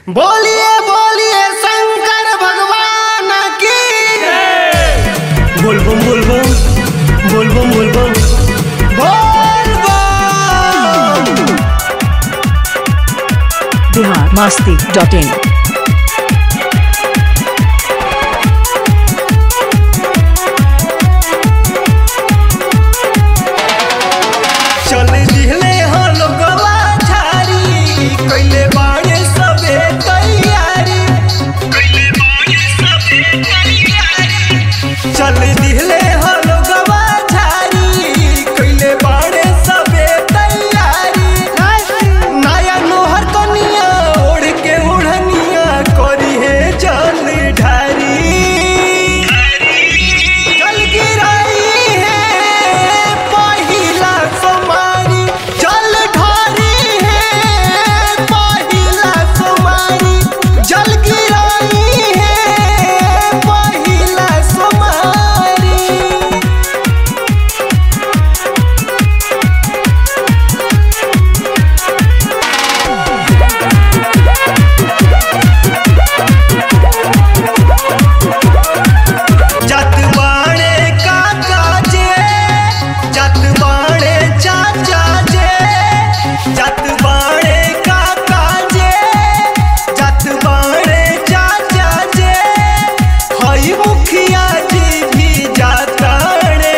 बोलिए बोलिए शंकर भगवान की बोल बम बोल बम बोल बम बोल बम बोल बम। biharmasti.in चल दिहले हो लोगवा झारी कइले बाड़े सबे तैयारी चल दिहले हो लोगवा झारी कइले बाड़े सबे तैयारी नया नोहर कनिया ओढ़ के उड़निया करी है जल ढारी जल गिराई है पहिला सोमारी जल ढारी है पहिला सोमारी जल गिराई है पहिला सोमारी। जत बाणे काका जे जत बाणे चाचा जे जत बाणे काका जे जत बाणे चाचा जे हई मुखिया जी भी जाताड़े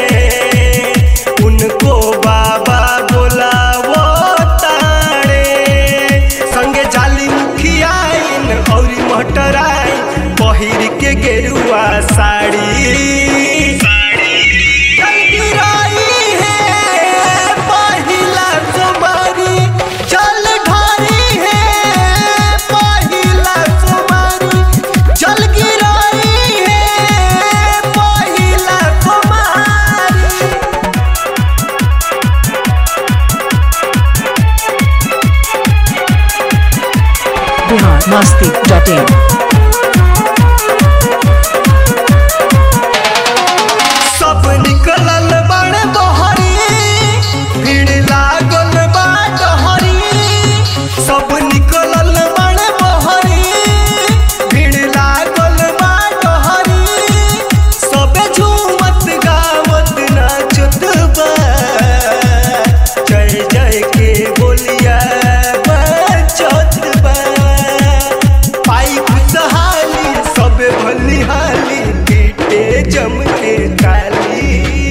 उनको बाबा बोलावो ताड़े संगे जाली मुखिया इन औरी मटराई पहिर के गेरुआ साड़ी जल गिराई है पहिला सोमारी जल ढारी है पहिला सोमारी जल गिराई है पहिला सोमारी। biharmasti.in सब निकलल बाड़े बहरी भीड़ लागल बा डहरी सब निकलल बाड़े बहरी भीड़ लागल बा डहरी सबे झूमत गावत नाचत बा जय जय के बोलिया बचत बा पाइप सहाली सबे भलिहाली पीटे जम के ताली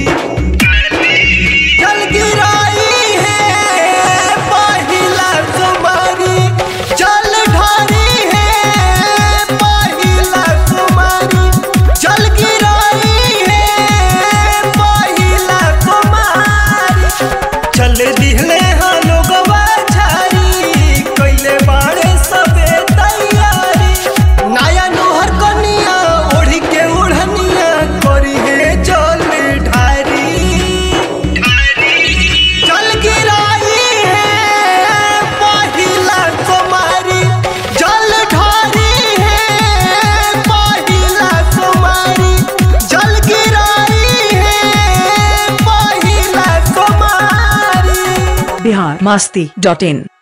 जल गिराई है पहिला सोमारी जल ढारी है पहिला सोमारी जल गिराई है पहिला सोमारी। चल दिहले हाँ लोगवा झारी कइले बाड़े सबे तैयारी नया नोहर कनिया ओढ़ी के उड़निया करी है जल ढारी जल गिराई है पहिला सोमारी जल ढारी है पहिला सोमारी जल गिराई है पहिला सोमारी। biharmasti.in